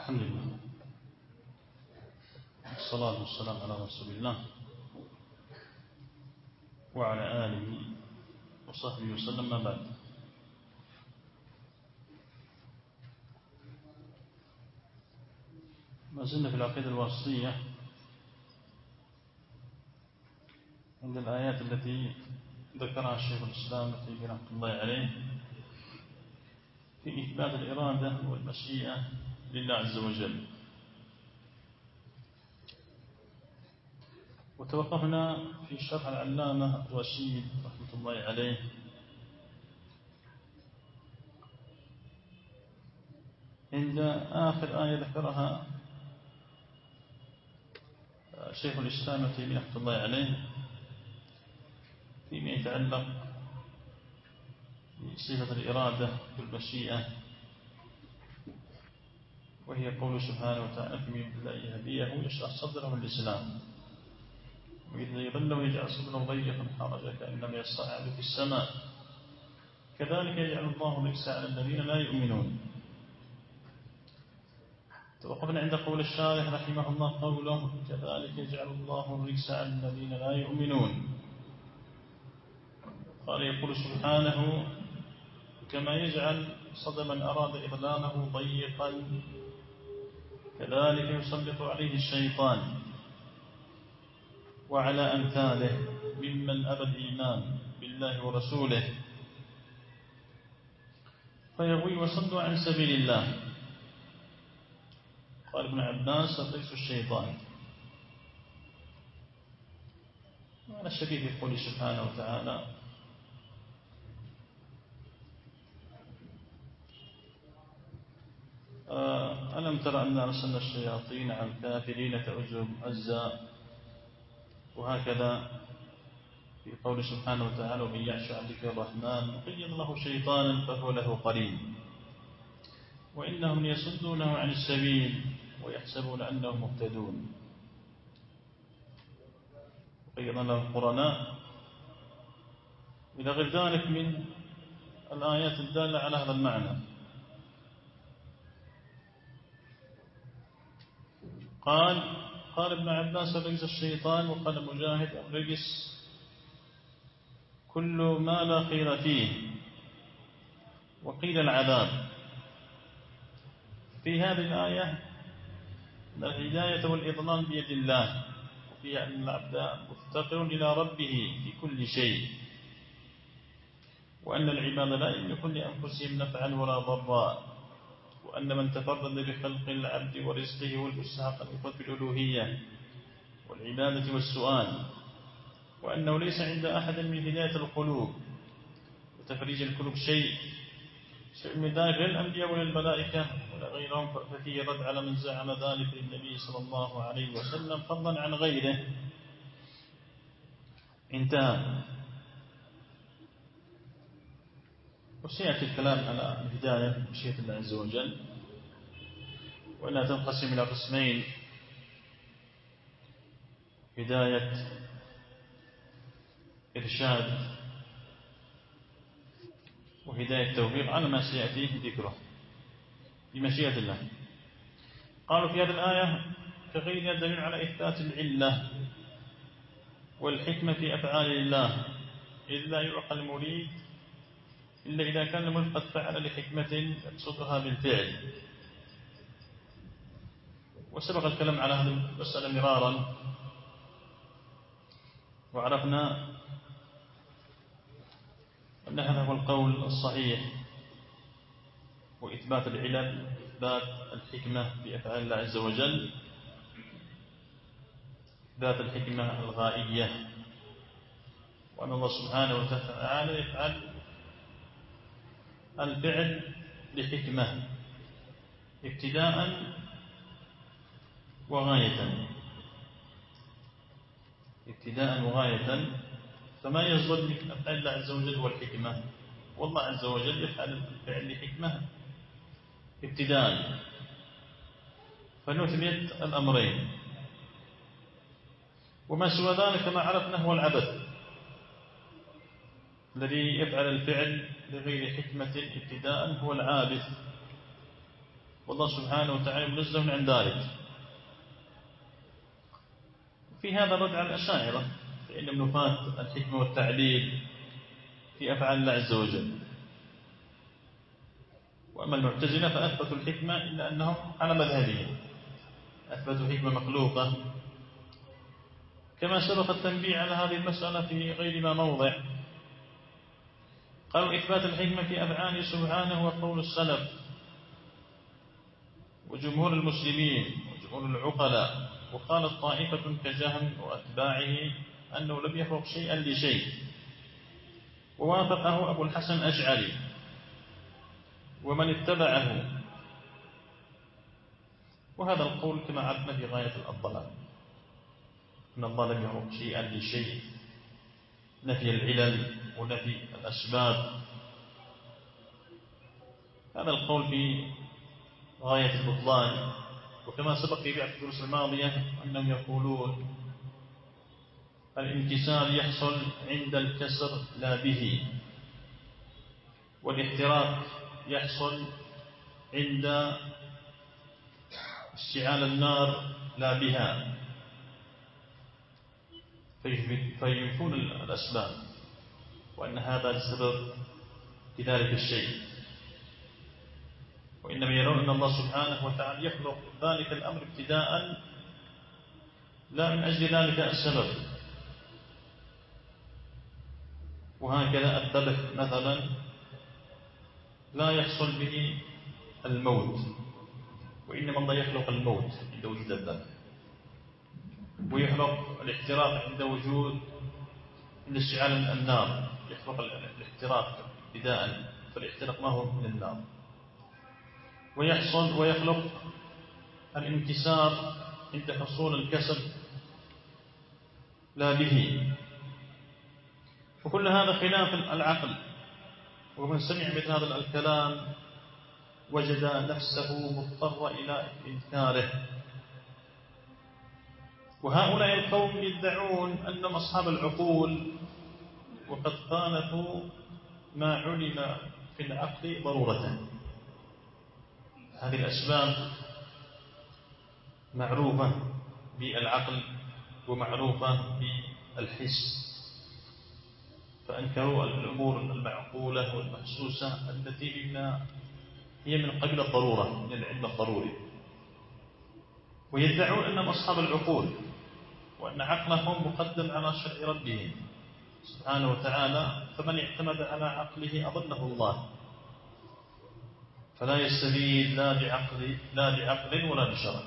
الحمد لله والصلاة والسلام على رسول الله وعلى آله وصحبه وسلم. ما بعد، ما زلنا في العقيدة الواسطية عند الآيات التي ذكرها الشيخ الإسلام ابن تيمية رحمة الله عليه في إثبات الإرادة والمشيئة لله عز وجل. وتوقفنا في شرح العلامة الرشيد رحمة الله عليه عند آخر آية ذكرها شيخ الإسلام ابن تيمية رحمة الله عليه فيما يتعلق بصفة الإرادة والمشيئة، وهي قول سبحانه وتعالى في من يهديه ويشرح صدره للإسلام، وإذا يضل ويجعل صدره ضيقا حرجا كأنما يصعد في السماء كذلك يجعل الله الرجس على الذين لا يؤمنون. توقفنا عند قول الشارح رحمه الله قوله كذلك يجعل الله الرجس على الذين لا يؤمنون. قال يقول سبحانه كما يجعل صدى من أراد إضلاله ضيقا كذلك يسلط عليه الشيطان وعلى أمثاله ممن أبى الإيمان بالله ورسوله فيغوي وصدوا عن سبيل الله. قال ابن عباس الرجس الشيطان. وأنا الشبيه في قوله سبحانه وتعالى ألم تر أن أرسلنا الشياطين على الكافرين تعزهم عزا، وهكذا في قول سبحانه وتعالى ومن يعش عن ذكر الرحمن نقيض له شيطانا فهو له قرين وإنهم يصدونه عن السبيل ويحسبون أنهم مهتدون. وقيض له قرناء إلى غير ذلك من الآيات الدالة على هذا المعنى. قال ابن عباس الرجس الشيطان، وقال مجاهد الرجس كل ما لا خير فيه، وقيل العذاب. في هذه الآية الهداية والإضلال بيد الله، وفيها أن العبد مفتقر إلى ربه في كل شيء، وأن العباد لا يملكون لأنفسهم نفعا ولا ضرا، وأن من تفرد بخلق العبد ورزقه والمستحق أن يفرد بالألوهية والعبادة والسؤال، وأنه ليس عند أحد من هداية القلوب وتفريج القلوب شيء من ذلك للأنبياء وللملائكة ولا غيرهم، ففيه رد على من زعم ذلك للنبي صلى الله عليه وسلم فضلا عن غيره. انتهى. وسيأتي الكلام على الهداية مشيئة الله عز وجل، وأنها تنقسم إلى قسمين: هداية إرشاد وهداية توفيق على ما سيأتي ذكره بمشيئة الله. قالوا في هذه الآية كغيرها دليل على إثبات العلة والحكمة في أفعال الله، إذ لا يعقل المريد إلا إذا كان المريد قد فعل لحكمة يقصدها بالفعل. وسبق الكلام على هذه المسألة مرارا، وعرفنا أن هذا هو القول الصحيح، وإثبات العلل إثبات الحكمة في أفعال الله عز وجل، إثبات الحكمة الغائية، وأن الله سبحانه وتعالى يفعل الفعل لحكمة ابتداء وغاية، ابتداء وغاية، فما يصدر من أفعال الله عز وجل والحكمة، والله عز وجل يفعل الفعل لحكمة ابتداء، فنثبت الأمرين. وما سوى ذلك ما عرفنا هو العبث الذي يفعل الفعل لغير حكمة ابتداء، هو العابث والله سبحانه وتعالى منزه عن ذلك. في هذا رد على الأشاعرة، فإن نفاة الحكمة والتعليل في أفعال الله عز وجل. وأما المعتزلة فأثبتوا الحكمة إلا أنهم على مذهبهم أثبتوا حكمة مخلوقة، كما سبق التنبيه على هذه المسألة في غير ما موضع. قالوا إثبات الحكمة في أفعاله سبحانه وقول السلف وجمهور المسلمين وجمهور العقلاء. وقالت طائفة كجهم وأتباعه أنه لم يخلق شيئا لشيء، ووافقه أبو الحسن الأشعري ومن اتبعه. وهذا القول كما عرفنا في غاية الضلال، أن الله لم يخلق شيئا لشيء، نفي العلل ونفي الأسباب. هذا القول في غاية البطلان. وكما سبق في بعض الدروس الماضية أنهم يقولون الانكسار يحصل عند الكسر لا به، والاحتراق يحصل عند اشتعال النار لا بها، فينفون الأسباب، وأن هذا السبب في ذلك الشيء. وإنما يرون أن الله سبحانه وتعالى يخلق ذلك الأمر ابتداء لا من أجل ذلك السبب. وهكذا الذبح مثلا لا يحصل به الموت، وإنما الله يخلق الموت عند وجود الذبح، ويخلق الاحتراق عند وجود عند اشتعال النار، يخلق الاحتراق ابتداء، فالاحتراق ما هو من النار. ويخلق الانكسار عند حصول الكسر لا به. وكل هذا خلاف العقل، ومن سمع مثل هذا الكلام وجد نفسه مضطر إلى إنكاره. وهؤلاء القوم يدعون أنهم أصحاب العقول، وقد خالفوا ما علم في العقل ضرورة. هذه الأسباب معروفة بالعقل ومعروفة بالحس، فأنكروا الأمور المعقولة والمحسوسة التي هي من قبيل الضرورة، من العلم الضروري. ويدعون أنهم أصحاب العقول، وأن عقلهم مقدم على شرع ربهم سبحانه وتعالى، فمن اعتمد على عقله أضله الله، فلا يستفيد لا بعقل ولا بشرع.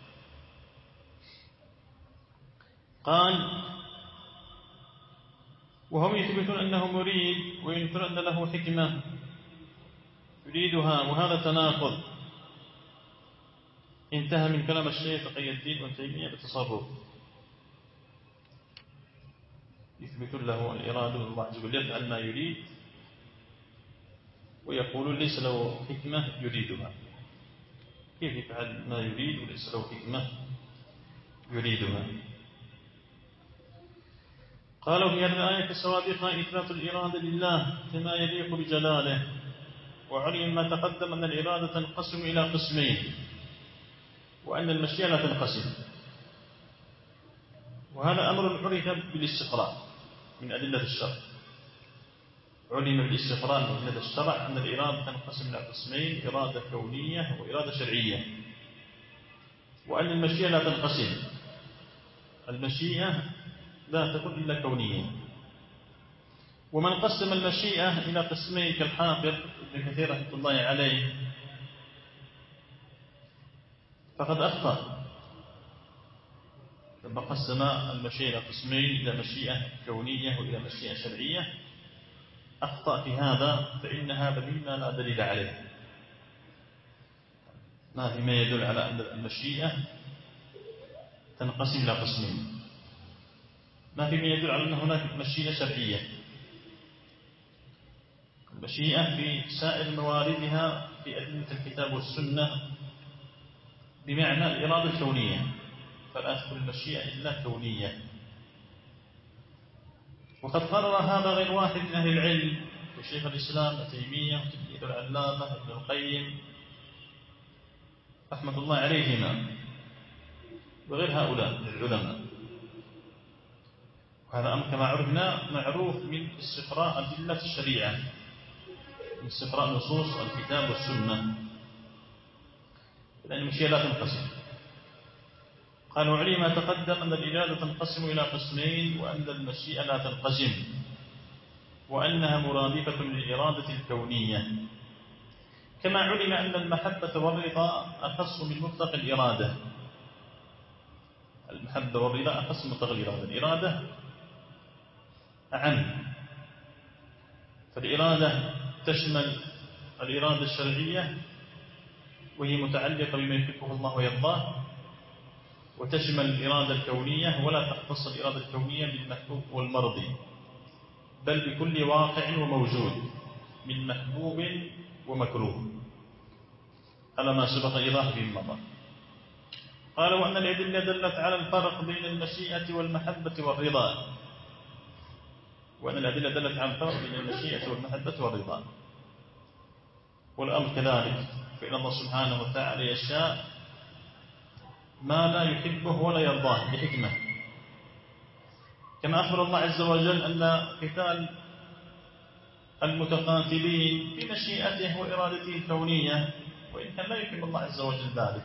قال وهم يثبتون أنه مريد وينكرون أن له حكمة يريدها، وهذا تناقض. انتهى من كلام الشيخ تقي الدين ابن تيمية بالتصرف. يثبتون له الإرادة، الله عز وجل يفعل ما يريد، ويقولون ليس له حكمة يريدها. كيف يفعل ما يريد وليس له حكمة يريدها؟ قالوا في هذه الآية السابقة إثبات الإرادة لله كما يليق بجلاله. وعلم ما تقدم أن الإرادة تنقسم إلى قسمين، وأن المشيئة لا تنقسم. وهذا أمر عرف بالاستقراء من أدلة الشرع. علم بالاستقراء من أدلة الشرع أن الإرادة تنقسم إلى قسمين: إرادة كونية وإرادة شرعية. وأن المشيئة لا تنقسم، المشيئة لا تكون إلا كونية. ومن قسم المشيئة إلى قسمين كالحافظ ابن كثير رحمة الله عليه فقد أخطأ لما قسم المشيئة إلى قسمين، إلى مشيئة كونية وإلى مشيئة شرعية. أخطأ في هذا، فإن هذا مما لا دليل عليه. ما فيما يدل على أن المشيئة تنقسم إلى قسمين، ما فيما يدل على أن هناك مشيئة شرعية. المشيئة في سائر مواردها في أدلة الكتاب والسنة بمعنى الإرادة الكونية، فلا تكون المشيئة إلا كونية. وقد قرر هذا غير واحد من أهل العلم، كشيخ الإسلام ابن تيمية وتلميذ العلامة ابن القيم رحمة الله عليهما وغير هؤلاء العلماء. وهذا أمر كما عرفنا معروف من استقراء أدلة الشريعة، من استقراء نصوص الكتاب والسنة، لأن المشيئة لا تنقسم. قال وعلي ما تقدم أن الإرادة تنقسم إلى قسمين، وأن المشيئة لا تنقسم، وأنها مرادفة للإرادة الكونية. كما علم أن المحبة والرضا أخص من مطلق الإرادة. المحبة والرضا أخص من مطلق الإرادة، الإرادة أعم، فالإرادة تشمل الإرادة الشرعية وهي متعلقة بما يحبه الله ويرضاه، وتشمل الإرادة الكونية ولا تختص الإرادة الكونية بالمحبوب والمرضي، بل بكل واقع وموجود من محبوب ومكروه، على ما سبق إيضاحه في المضى. قال وأن الأدلة دلت على الفرق بين المشيئة والمحبة والرضا، وأن الأدلة دلت على الفرق بين المشيئة والمحبة والرضا، والأمر كذلك، فإن الله سبحانه وتعالى يشاء ما لا يحبه ولا يرضاه بحكمة، كما أخبر الله عز وجل أن قتال المتقاتلين بمشيئته وإرادته الكونية، وإن كان لا يحب الله عز وجل ذلك.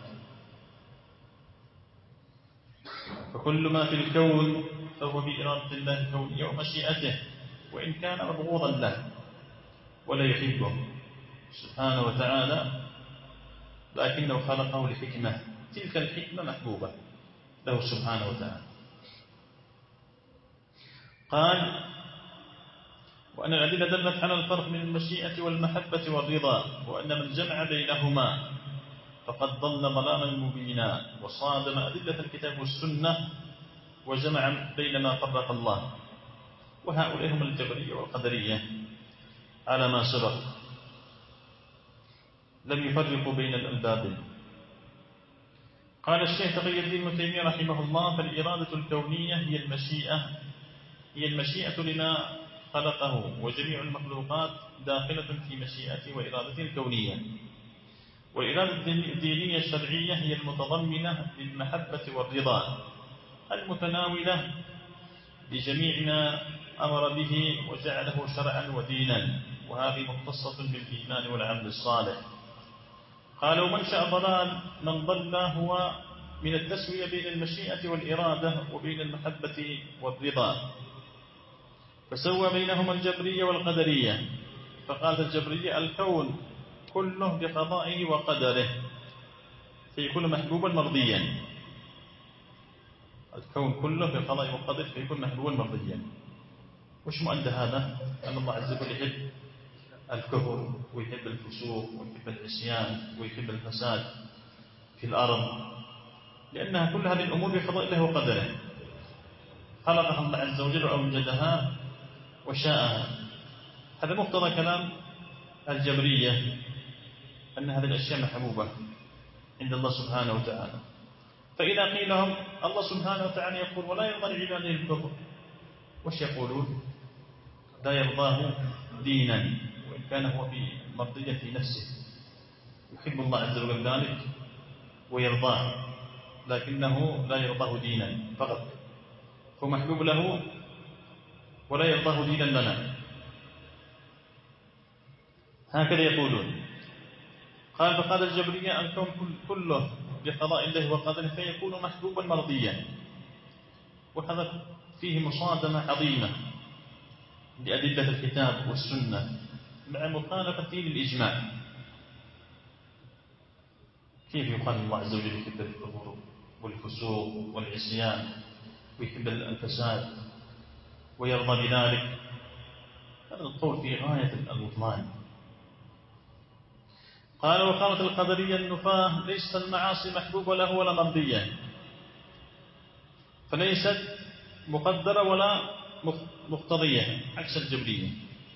فكل ما في الكون فهو بإرادة الله الكونية ومشيئته، وإن كان مبغوضا له ولا يحبه سبحانه وتعالى، لكنه خلقه لحكمة، تلك الحكمة محبوبة له سبحانه وتعالى. قال وأن الأدلة دلت على الفرق بين المشيئة والمحبة والرضا، وأن من جمع بينهما فقد ضل ضلالا مبينا، وصادم أدلة الكتاب والسنة وجمع بين ما فرق الله. وهؤلاء هم الجبرية والقدرية على ما سبق، لم يفرقوا بين الألباب. قال الشيخ تقي الدين ابن تيمية رحمه الله فالإرادة الكونية هي المشيئة لما خلقه، وجميع المخلوقات داخلة في مشيئته وإرادته الكونية. والإرادة الدينية الشرعية هي المتضمنة للمحبة والرضا، المتناولة لجميع ما أمر به وجعله شرعا ودينا، وهذه مختصة بالإيمان والعمل الصالح. قال ومنشأ ضلال من ضل هو من التسوية بين المشيئة والإرادة وبين المحبة والرضا، فسوى بينهما الجبرية والقدرية، فقالت الجبرية الكون كله بقضائه وقدره فيكون محبوبا مرضيا، الكون كله بقضائه وقدره فيكون محبوبا مرضيا. وش مؤدى هذا؟ أن الله عز وجل يحب الكفر ويحب الفسوق ويحب العصيان ويحب الفساد في الأرض، لأنها كل هذه الأمور بقضاء الله وقدره، خلقها الله عز وجل وأوجدها وشاءها. هذا مقتضى كلام الجبرية، أن هذه الأشياء محبوبة عند الله سبحانه وتعالى. فإذا قيل لهم الله سبحانه وتعالى يقول ولا يرضى لعباده الكفر، وش يقولون؟ لا يرضاه دينا، وإن كان هو في مرضية في نفسه، يحب الله عز وجل ذلك ويرضاه، لكنه لا يرضاه دينا فقط، هو محبوب له ولا يرضاه دينا لنا، هكذا يقولون. قال فقال الجبرية الكون كله بقضاء الله وقدره فيكون محبوبا مرضيا، وهذا فيه مصادمة عظيمة لأدلة الكتاب والسنة مع مخالفته للإجماع. كيف يقال الله عز وجل يحب الكفر والفسوق والعصيان ويحب الفساد ويرضى بذلك؟ هذا القول في غاية البطلان. قال وقالت القدرية النفاة ليست المعاصي محبوبة له ولا مرضية، فليست مقدرة ولا مقتضية، عكس الجبرية.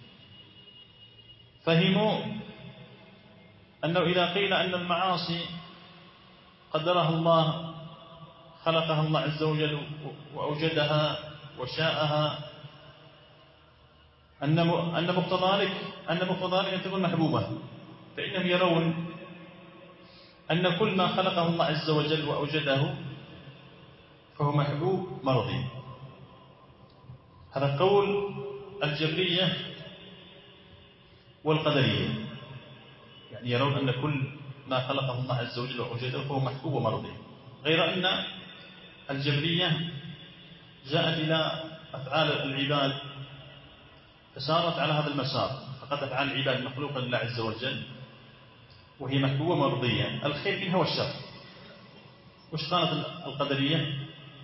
فهموا أنه إذا قيل أن المعاصي قدرها الله، خلقها الله عز وجل وأوجدها وشاءها، أن مقتضى ذلك أن تكون محبوبة، فإنهم يرون أن كل ما خلقه الله عز وجل وأوجده فهو محبوب مرضي. هذا قول الجبرية والقدرية، يعني يرون أن كل ما خلقه الله عز وجل وأوجده فهو محبوب ومرضي، غير أن الجبرية جاءت إلى أفعال العباد فسارت على هذا المسار، فقد أفعال العباد مخلوقة لله عز وجل وهي محبوبة مرضية، الخير منها والشر. وش قالت القدرية؟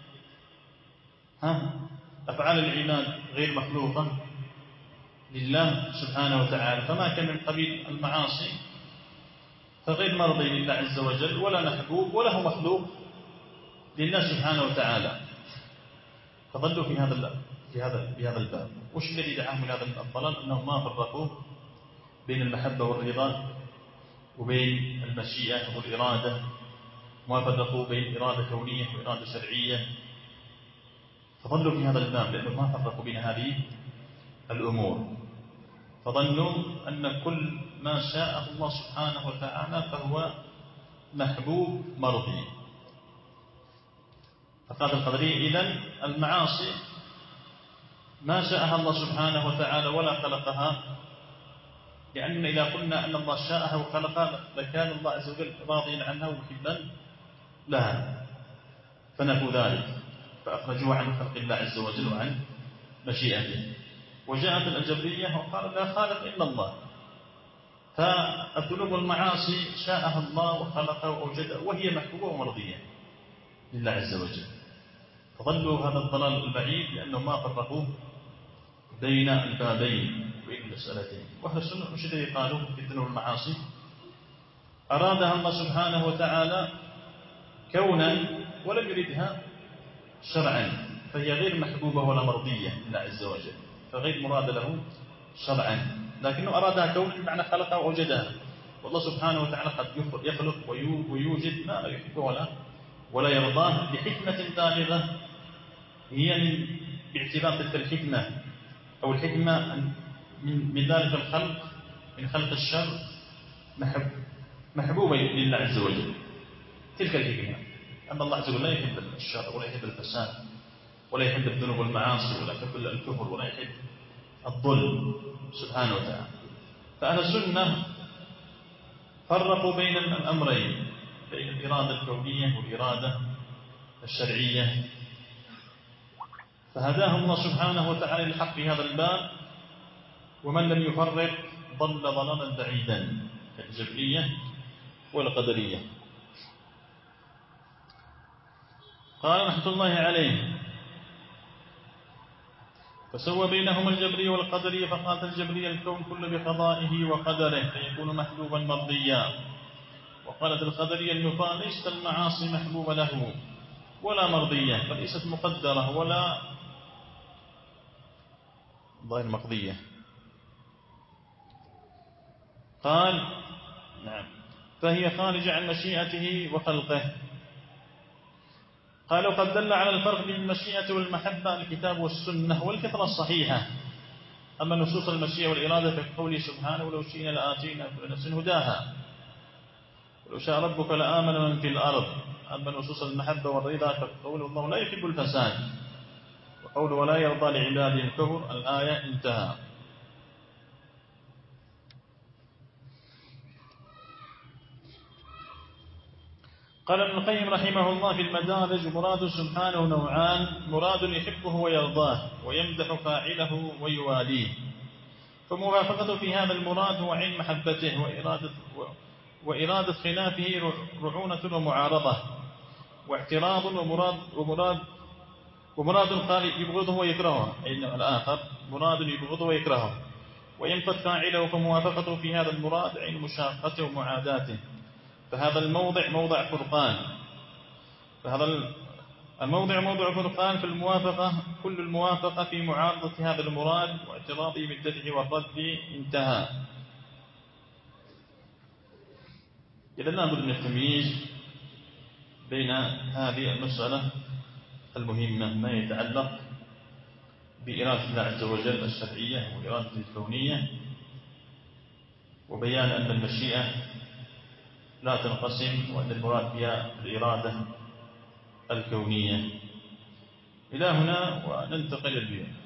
أفعال العباد غير مخلوقة لله سبحانه وتعالى، فما كان من قبيل المعاصي فغير مرضي لله عز وجل ولا محبوب ولا هو مخلوق لله سبحانه وتعالى. فظلوا في هذا الباب. وش الذي دعاهم إلى هذا الضلال؟ أنهم ما فرقوا بين المحبة والرضا وبين المشيئة والإرادة، ما فرقوا بين إرادة كونية وإرادة شرعية، فظلوا في هذا الباب لأنهم ما فرقوا بين هذه الأمور، فظنوا أن كل ما شاء الله سبحانه وتعالى فهو محبوب مرضي. فقال القدرية إذن المعاصي ما شاءها الله سبحانه وتعالى ولا خلقها، لأن إذا قلنا أن الله شاءها وخلقها لكان الله عز وجل راضيا عنها ومحبا لها، فنفوا ذلك فأخرجوه عن خلق الله عز وجل وعن مشيئته. وجاءت الجبرية وقال لا خالق إلا الله، فالذنوب والمعاصي شاءها الله وخلقها وأوجدها وهي محبوبة ومرضية لله عز وجل. فظلوا هذا الضلال البعيد لأنهم ما فرقوا بين البابين وبين المسألتين. وأهل السنة مش الذي قالوا في الذنوب والمعاصي أرادها الله سبحانه وتعالى كونا ولم يردها شرعا، فهي غير محبوبة ولا مرضية لله عز وجل، فغير مراد له شرعا، لكنه أرادها كونا بمعنى خلقها وأوجدها. والله سبحانه وتعالى قد يخلق ويوجد ما لا يحبه ولا يرضاه لحكمة بالغة، هي باعتبار تلك الحكمة أو الحكمة من ذلك الخلق من خلق الشر محبوبة لله عز وجل. تلك الحكمة أن الله عز وجل لا يحب الشر ولا يحب الفساد ولا يحب الذنوب والمعاصي ولا يحب الكفر ولا يحب الظلم سبحانه وتعالى. فأهل السنة فرقوا بين الأمرين، بين الإرادة الكونية والإرادة الشرعية، فهداهم الله سبحانه وتعالى للحق في هذا الباب. ومن لم يفرق ضل ضلالا بعيدا كالجبرية والقدرية. قال رحمة الله عليه فسوى بينهما الجبرية والقدرية، فقالت الجبرية الكون كل بقضائه وقدره فيكون محبوبا مرضيا، وقالت القدرية النفاة ليست المعاصي محبوبة له ولا مرضية، فليست مقدرة ولا ظاهر مقضية. قال نعم فهي خارجة عن مشيئته وخلقه. قالوا قد دل على الفرق بين المشيئة والمحبة الكتاب والسنة والفطرة الصحيحة. أما نصوص المشيئة والإرادة فقوله سبحانه ولو شئنا لآتينا كل نفس هداها ولو شاء ربك لآمن من في الأرض. أما نصوص المحبة والرضا فقوله الله لا يحب الفساد وقوله ولا يرضى لعباده الكفر. الآية انتهى. قال ابن القيم رحمه الله في المدارج مراد سبحانه نوعان: مراد يحبه ويرضاه ويمدح فاعله ويواليه، فموافقته في هذا المراد هو عين محبته، وإرادة خلافه رعونة ومعارضة واعتراض ومراد قال يبغضه ويكرهه، أي الآخر مراد يبغضه ويكرهه وينفذ فاعله، فموافقته في هذا المراد عين مشاقته ومعاداته. فهذا الموضع موضع فرقان، فهذا الموضع موضع فرقان في الموافقة، كل الموافقة في معارضة هذا المراد واعتراضه بالدفع والرد. انتهى. إذا لابد من التمييز بين هذه المسألة المهمة ما يتعلق بإرادة الله عز وجل الشرعية وإرادة الكونية، وبيان أن المشيئة لا تنقسم، وأن المراد بها الإرادة الكونية. إلى هنا وننتقل اليوم.